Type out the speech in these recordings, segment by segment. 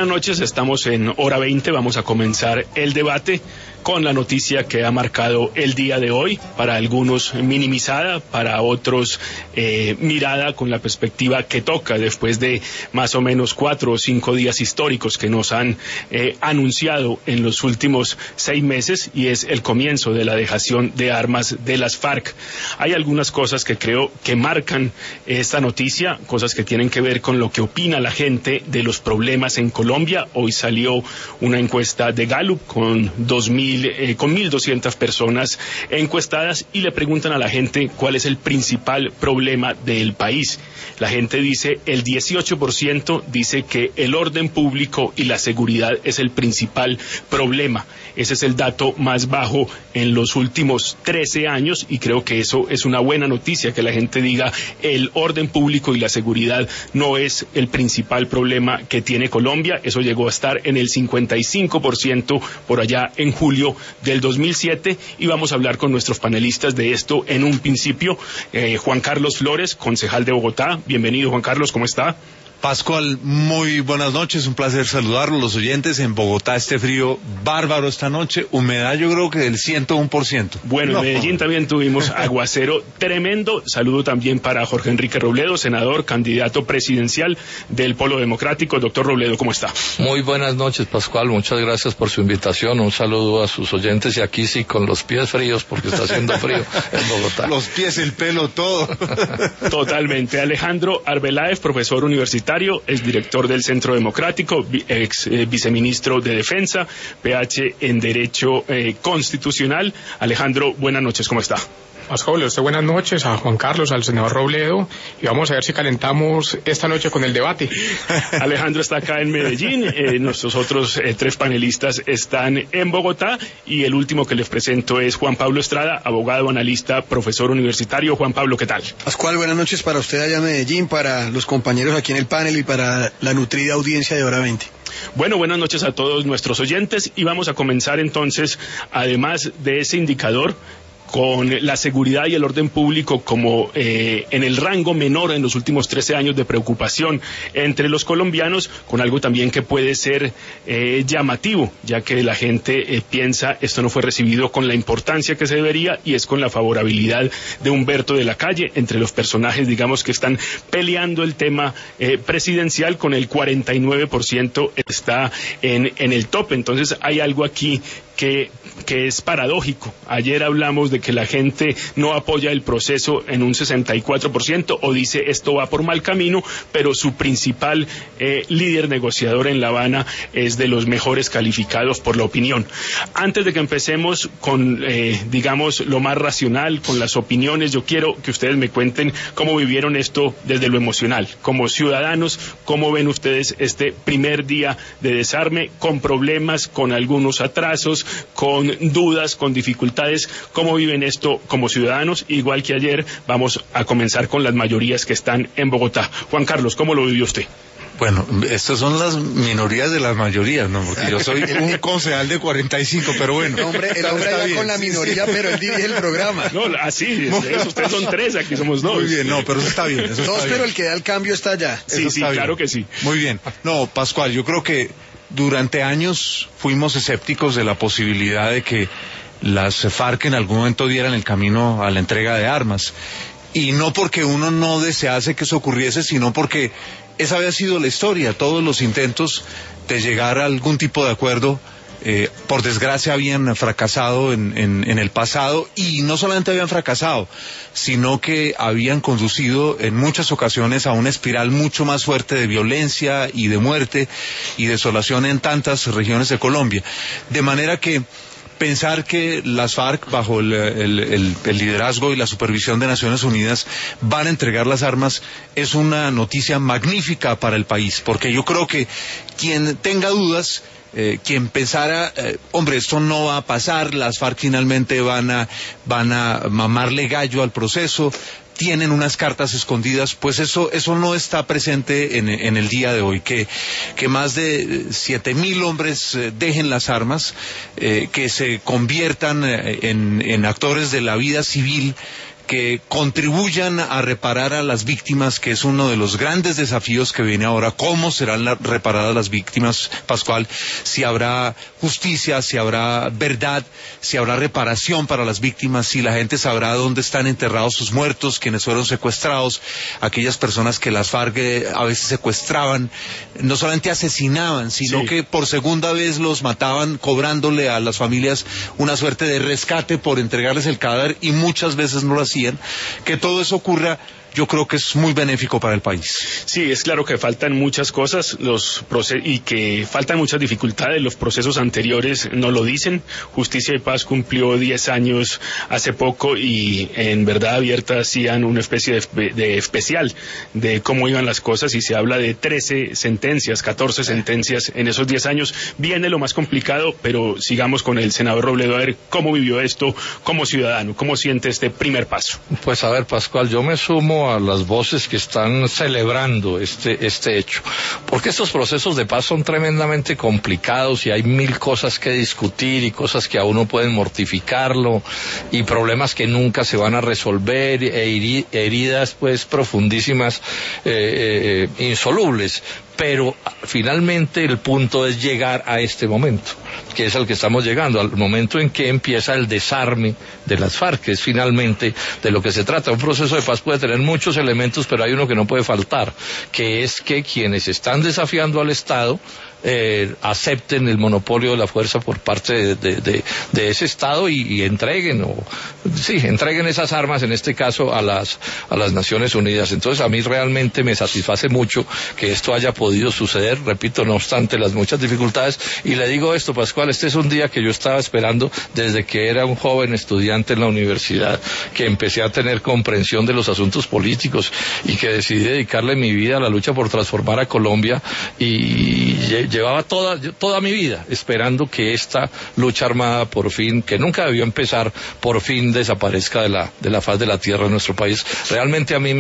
buenas noches, estamos en hora 20, vamos a comenzar el debate con la noticia que ha marcado el día de hoy, para algunos minimizada, para otros mirada con la perspectiva que toca después de más o menos 4 o 5 días históricos que nos han anunciado en los últimos 6 meses, y es el comienzo de la dejación de armas de las FARC. Hay algunas cosas que creo que marcan esta noticia, cosas que tienen que ver con lo que opina la gente de los problemas en Colombia. Hoy salió una encuesta de Gallup con 1.200 personas encuestadas, y le preguntan a la gente cuál es el principal problema del país. La gente dice, el 18% dice que el orden público y la seguridad es el principal problema. Ese es el dato más bajo en los últimos 13 años, y creo que eso es una buena noticia, que la gente diga el orden público y la seguridad no es el principal problema que tiene Colombia. Eso llegó a estar en el 55% por allá en julio del 2007, y vamos a hablar con nuestros panelistas de esto en un principio. Juan Carlos Flores, concejal de Bogotá. Bienvenido, Juan Carlos, ¿cómo está? Pascual, muy buenas noches, un placer saludarlos, los oyentes. En Bogotá este frío bárbaro esta noche, humedad yo creo que del 101%. Bueno, en Medellín también tuvimos aguacero tremendo. Saludo también para Jorge Enrique Robledo, senador, candidato presidencial del Polo Democrático. Doctor Robledo, ¿cómo está? Muy buenas noches, Pascual, muchas gracias por su invitación. Un saludo a sus oyentes, y aquí sí con los pies fríos porque está haciendo frío en Bogotá. Los pies, el pelo, todo. Totalmente. Alejandro Arbeláez, profesor universitario, es director del Centro Democrático, ex viceministro de Defensa, PH en Derecho Constitucional. Alejandro, buenas noches, ¿cómo está? Pascual, usted buenas noches, a Juan Carlos, al senador Robledo, y vamos a ver si calentamos esta noche con el debate. Alejandro está acá en Medellín, nuestros otros 3 panelistas están en Bogotá, y el último que les presento es Juan Pablo Estrada, abogado, analista, profesor universitario. Juan Pablo, ¿qué tal? Pascual, buenas noches para usted allá en Medellín, para los compañeros aquí en el panel y para la nutrida audiencia de hora 20. Bueno, buenas noches a todos nuestros oyentes, y vamos a comenzar entonces, además de ese indicador, con la seguridad y el orden público como en el rango menor en los últimos 13 años de preocupación entre los colombianos, con algo también que puede ser llamativo, ya que la gente piensa esto no fue recibido con la importancia que se debería, y es con la favorabilidad de Humberto de la Calle entre los personajes, digamos, que están peleando el tema presidencial. Con el 49% está en el tope. Entonces hay algo aquí que es paradójico. Ayer hablamos de que la gente no apoya el proceso en un 64%, o dice esto va por mal camino, pero su principal líder negociador en La Habana es de los mejores calificados por la opinión. Antes de que empecemos con, digamos, lo más racional, con las opiniones, yo quiero que ustedes me cuenten cómo vivieron esto desde lo emocional. Como ciudadanos, ¿cómo ven ustedes este primer día de desarme, con problemas, con algunos atrasos, con dudas, con dificultades? ¿Cómo viven esto como ciudadanos? Igual que ayer, vamos a comenzar con las mayorías que están en Bogotá. Juan Carlos, ¿cómo lo vivió usted? Bueno, estas son las minorías de las mayorías, ¿no? Porque yo soy un concejal de 45, pero bueno. El hombre va con la minoría, pero él dirige el programa. No, así, ustedes son 3, aquí somos 2. Muy bien, no, pero eso está bien. Eso está pero bien. el que da el cambio está allá. Sí, claro que sí. Muy bien. No, Pascual, yo creo que durante años fuimos escépticos de la posibilidad de que las FARC en algún momento dieran el camino a la entrega de armas. Y no porque uno no desease que eso ocurriese, sino porque esa había sido la historia. Todos los intentos de llegar a algún tipo de acuerdo, por desgracia, habían fracasado en el pasado, y no solamente habían fracasado, sino que habían conducido en muchas ocasiones a una espiral mucho más fuerte de violencia y de muerte y desolación en tantas regiones de Colombia. De manera que pensar que las FARC, bajo el liderazgo y la supervisión de Naciones Unidas, van a entregar las armas es una noticia magnífica para el país, porque yo creo que quien tenga dudas, quien pensara, hombre, esto no va a pasar, las FARC finalmente van a mamarle gallo al proceso, tienen unas cartas escondidas, pues eso no está presente en el día de hoy. Que más de 7,000 hombres dejen las armas, que se conviertan en actores de la vida civil, que contribuyan a reparar a las víctimas, que es uno de los grandes desafíos que viene ahora. ¿Cómo serán reparadas las víctimas, Pascual? Si habrá justicia, si habrá verdad, si habrá reparación para las víctimas, si la gente sabrá dónde están enterrados sus muertos, quienes fueron secuestrados, aquellas personas que las FARC a veces secuestraban, no solamente asesinaban, sino que por segunda vez los mataban, cobrándole a las familias una suerte de rescate por entregarles el cadáver, y muchas veces no lo hacían. Que todo eso ocurra, yo creo que es muy benéfico para el país. Sí, es claro que faltan muchas cosas y que faltan muchas dificultades. Los procesos anteriores no lo dicen. Justicia y Paz cumplió 10 años hace poco y en Verdad Abierta hacían una especie de especial de cómo iban las cosas, y se habla de 13 sentencias, 14 sentencias en esos 10 años. Viene lo más complicado, pero sigamos con el senador Robledo a ver cómo vivió esto como ciudadano, cómo siente este primer paso. Pues a ver, Pascual, yo me sumo a las voces que están celebrando este hecho, porque estos procesos de paz son tremendamente complicados y hay mil cosas que discutir y cosas que a uno pueden mortificarlo y problemas que nunca se van a resolver, heridas pues profundísimas, insolubles. Pero finalmente el punto es llegar a este momento, que es al que estamos llegando, al momento en que empieza el desarme de las FARC, que es finalmente de lo que se trata. Un proceso de paz puede tener muchos elementos, pero hay uno que no puede faltar, que es que quienes están desafiando al Estado acepten el monopolio de la fuerza por parte de ese Estado y entreguen esas armas, en este caso a las Naciones Unidas. Entonces a mí realmente me satisface mucho que esto haya podido suceder, repito, no obstante las muchas dificultades. Y le digo esto, Pascual, este es un día que yo estaba esperando desde que era un joven estudiante en la universidad, que empecé a tener comprensión de los asuntos políticos y que decidí dedicarle mi vida a la lucha por transformar a Colombia, y llevaba toda mi vida esperando que esta lucha armada por fin, que nunca debió empezar, por fin desaparezca de la faz de la tierra de nuestro país. Realmente a mí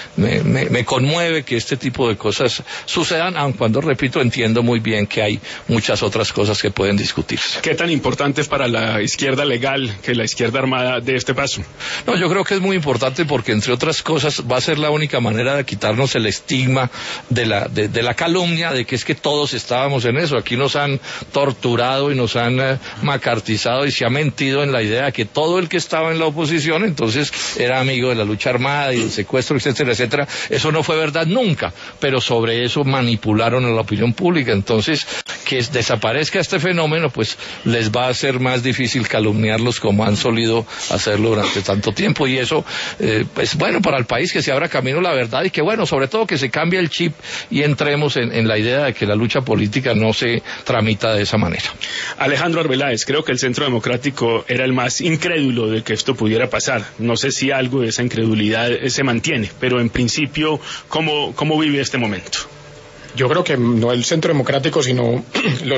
me conmueve que este tipo de cosas sucedan, aun cuando, repito, entiendo muy bien que hay muchas otras cosas que pueden discutirse. ¿Qué tan importante es para la izquierda legal que la izquierda armada dé este paso? No, yo creo que es muy importante porque, entre otras cosas, va a ser la única manera de quitarnos el estigma de la calumnia de que es que todos estábamos en eso. Aquí nos han torturado y nos han macartizado y se ha mentido en la idea de que todo el que estaba en la oposición entonces era amigo de la lucha armada y del secuestro, etcétera, etcétera. Eso no fue verdad nunca, pero sobre eso manipularon a la opinión pública. Entonces, que desaparezca este fenómeno, pues les va a ser más difícil calumniarlos como han solido hacerlo durante tanto tiempo, y eso es bueno para el país, que se abra camino a la verdad y que, bueno, sobre todo que se cambie el chip y entremos en la idea de que la lucha política no se tramita de esa manera. Alejandro Arbeláez, creo que el Centro Democrático era el más incrédulo de que esto pudiera pasar. No sé si algo de esa incredulidad se mantiene, pero en principio, ¿cómo vive este momento? Yo creo que no el Centro Democrático, sino el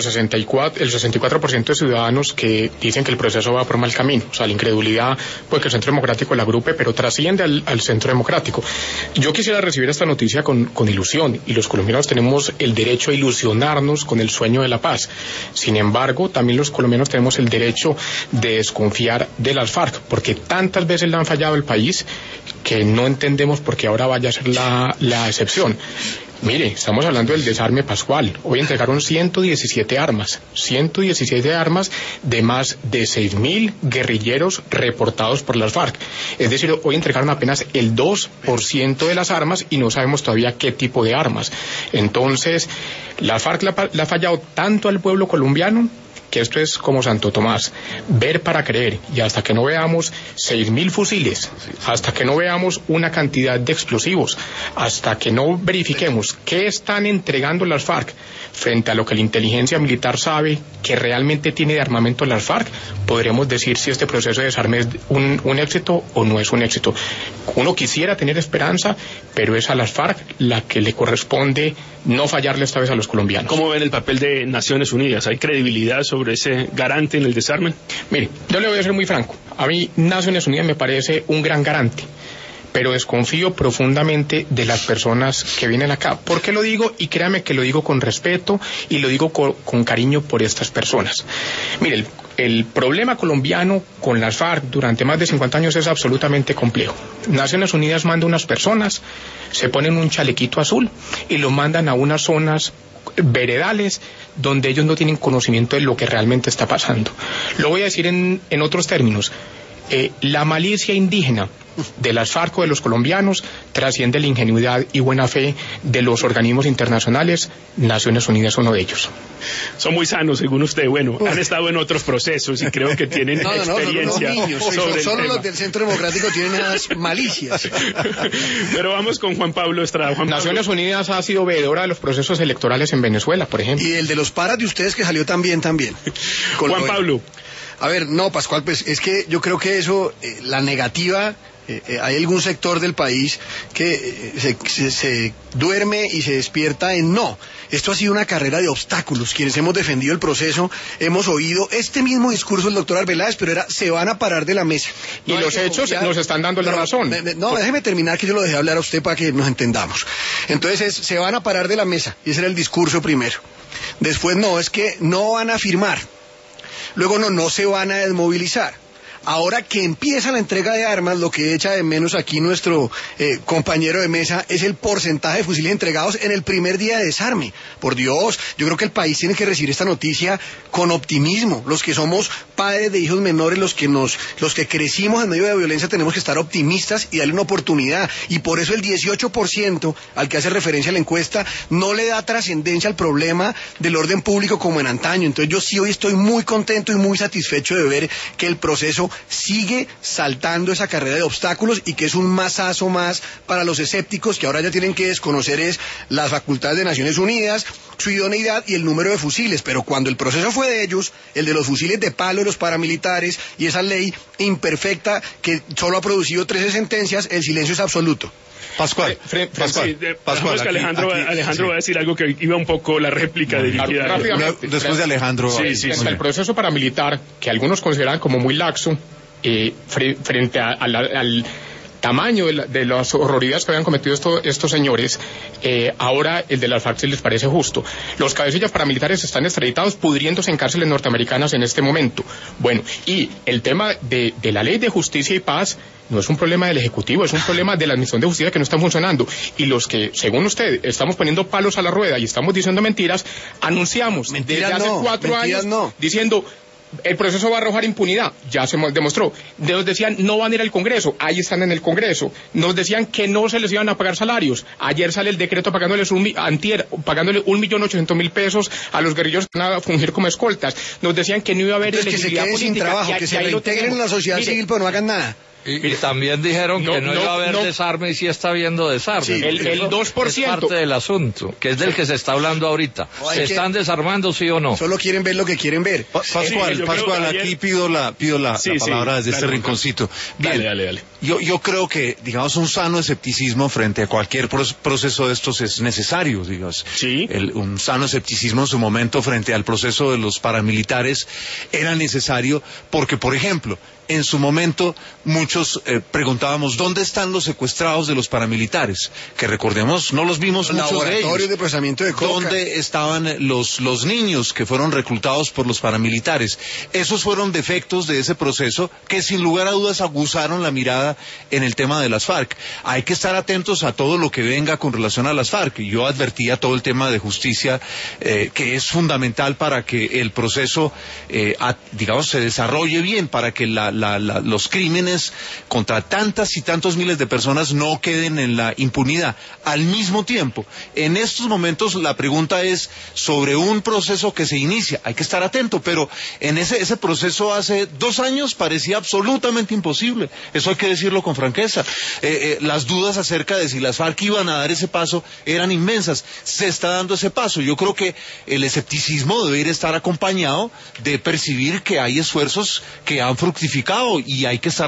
64% de ciudadanos que dicen que el proceso va por mal camino. O sea, la incredulidad puede que el Centro Democrático la agrupe, pero trasciende al Centro Democrático. Yo quisiera recibir esta noticia con ilusión, y los colombianos tenemos el derecho a ilusionarnos con el sueño de la paz. Sin embargo, también los colombianos tenemos el derecho de desconfiar de las FARC, porque tantas veces le han fallado al país que no entendemos por qué ahora vaya a ser la excepción. Mire, estamos hablando del desarme, Pascual. Hoy entregaron 117 armas de más de 6.000 guerrilleros reportados por las FARC. Es decir, hoy entregaron apenas el 2% de las armas y no sabemos todavía qué tipo de armas. Entonces, la FARC le ha fallado tanto al pueblo colombiano que esto es como Santo Tomás, ver para creer, y hasta que no veamos 6.000 fusiles, hasta que no veamos una cantidad de explosivos, hasta que no verifiquemos qué están entregando las FARC frente a lo que la inteligencia militar sabe que realmente tiene de armamento las FARC, podremos decir si este proceso de desarme es un éxito o no es un éxito. Uno quisiera tener esperanza, pero es a las FARC la que le corresponde no fallarle esta vez a los colombianos. ¿Cómo ven el papel de Naciones Unidas? ¿Hay credibilidad sobre ese garante en el desarme? Mire, yo le voy a ser muy franco. A mí Naciones Unidas me parece un gran garante, pero desconfío profundamente de las personas que vienen acá. ¿Por qué lo digo? Y créame que lo digo con respeto y lo digo con cariño por estas personas. Mire, el problema colombiano con las FARC durante más de 50 años es absolutamente complejo. Naciones Unidas manda unas personas, se ponen un chalequito azul y los mandan a unas zonas veredales donde ellos no tienen conocimiento de lo que realmente está pasando. Lo voy a decir en otros términos. La malicia indígena de las FARC o de los colombianos trasciende la ingenuidad y buena fe de los organismos internacionales. Naciones Unidas es uno de ellos. Son muy sanos, según usted. Bueno, han estado en otros procesos y creo que tienen experiencia. Solo los del Centro Democrático tienen esas malicias. Pero vamos con Juan Pablo Estrada. Naciones Unidas ha sido veedora de los procesos electorales en Venezuela, por ejemplo. Y el de los paras de ustedes que salió también. Juan Pablo. A ver, no, Pascual, pues es que yo creo que eso, la negativa, hay algún sector del país que se duerme y se despierta en no. Esto ha sido una carrera de obstáculos. Quienes hemos defendido el proceso hemos oído este mismo discurso del doctor Arbeláez, pero era, se van a parar de la mesa. Y los hechos nos están dando la razón. No, déjeme terminar que yo lo dejé hablar a usted para que nos entendamos. Entonces, se van a parar de la mesa, y ese era el discurso primero. Después, no, es que no van a firmar. Luego no se van a desmovilizar. Ahora que empieza la entrega de armas, lo que echa de menos aquí nuestro compañero de mesa es el porcentaje de fusiles entregados en el primer día de desarme. Por Dios, yo creo que el país tiene que recibir esta noticia con optimismo. Los que somos padres de hijos menores, los que crecimos en medio de la violencia, tenemos que estar optimistas y darle una oportunidad. Y por eso el 18% al que hace referencia la encuesta no le da trascendencia al problema del orden público como en antaño. Entonces yo sí hoy estoy muy contento y muy satisfecho de ver que el proceso sigue saltando esa carrera de obstáculos y que es un mazazo más para los escépticos que ahora ya tienen que desconocer es las facultades de Naciones Unidas, su idoneidad y el número de fusiles. Pero cuando el proceso fue de ellos, el de los fusiles de palo de los paramilitares y esa ley imperfecta que solo ha producido 13 sentencias, el silencio es absoluto. Pascual, que Alejandro va a decir algo que iba un poco la réplica dirigida. Después de Alejandro. Frente al proceso paramilitar, que algunos consideran como muy laxo, frente al tamaño de las horroridades que habían cometido estos señores, ahora el de las FARC les parece justo. Los cabecillas paramilitares están extraditados pudriéndose en cárceles norteamericanas en este momento. Bueno, y el tema de la ley de justicia y paz no es un problema del Ejecutivo, es un problema de la Administración de Justicia que no están funcionando. Y los que, según usted, estamos poniendo palos a la rueda y estamos diciendo mentiras, anunciamos desde hace 4 años diciendo el proceso va a arrojar impunidad, ya se demostró. Nos decían no van a ir al Congreso, ahí están en el Congreso. Nos decían que no se les iban a pagar salarios, ayer sale el decreto pagándole 1.800.000 pesos a los guerrilleros que van a fungir como escoltas. Nos decían que no iba a haber elegibilidad política. Sin trabajo, que se reintegren en la sociedad civil, pero no hagan nada. Y también dijeron que no iba a haber desarme y sí está habiendo desarme. Sí, el 2%. Es parte del asunto, que es del que se está hablando ahorita. ¿Se están desarmando, sí o no? Solo quieren ver lo que quieren ver. Pascual, aquí pido la palabra desde este rinconcito. Bien, dale. Yo creo que, digamos, un sano escepticismo frente a cualquier proceso de estos es necesario, digamos. Sí. Un sano escepticismo en su momento frente al proceso de los paramilitares era necesario porque, por ejemplo, en su momento muchos preguntábamos ¿dónde están los secuestrados de los paramilitares? Que recordemos, no los vimos muchos de ellos. De procesamiento de coca. ¿Dónde estaban los niños que fueron reclutados por los paramilitares? Esos fueron defectos de ese proceso que sin lugar a dudas aguzaron la mirada en el tema de las FARC. Hay que estar atentos a todo lo que venga con relación a las FARC. Yo advertía todo el tema de justicia que es fundamental para que el proceso digamos se desarrolle bien, para que los crímenes contra tantas y tantos miles de personas no queden en la impunidad. Al mismo tiempo, en estos momentos la pregunta es sobre un proceso que se inicia. Hay que estar atento, pero en ese proceso hace 2 años parecía absolutamente imposible. Eso hay que decirlo con franqueza. Las dudas acerca de si las FARC iban a dar ese paso eran inmensas. Se está dando ese paso. Yo creo que el escepticismo debe estar acompañado de percibir que hay esfuerzos que han fructificado y hay que estar atentos.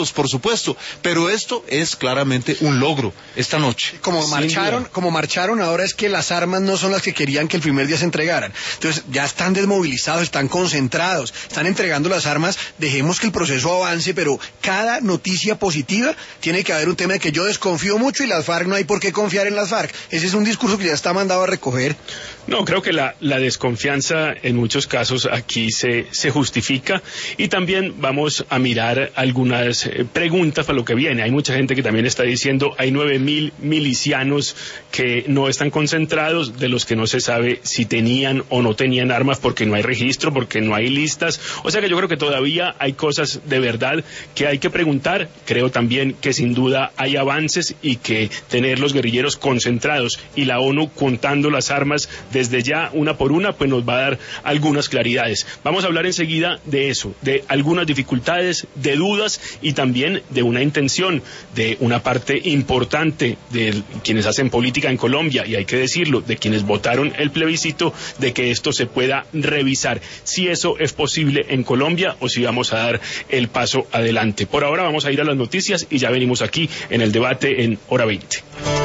todos, por supuesto, pero esto es claramente un logro esta noche. Como marcharon ahora, es que las armas no son las que querían que el primer día se entregaran. Entonces ya están desmovilizados, están concentrados, están entregando las armas. Dejemos que el proceso avance, pero cada noticia positiva tiene que haber un tema de que yo desconfío mucho y las FARC no hay por qué confiar en las FARC. Ese es un discurso que ya está mandado a recoger. No, creo que la desconfianza en muchos casos aquí se justifica, y también vamos a mirar algunas preguntas para lo que viene. Hay mucha gente que también está diciendo hay 9.000 milicianos que no están concentrados, de los que no se sabe si tenían o no tenían armas porque no hay registro, porque no hay listas. O sea que yo creo que todavía hay cosas de verdad que hay que preguntar. Creo también que sin duda hay avances y que tener los guerrilleros concentrados y la ONU contando las armas desde ya una por una, pues nos va a dar algunas claridades. Vamos a hablar enseguida de eso, de algunas dificultades, de dudas y también de una intención de una parte importante de quienes hacen política en Colombia, y hay que decirlo, de quienes votaron el plebiscito, de que esto se pueda revisar, si eso es posible en Colombia o si vamos a dar el paso adelante. Por ahora vamos a ir a las noticias y ya venimos aquí en el debate en Hora 20.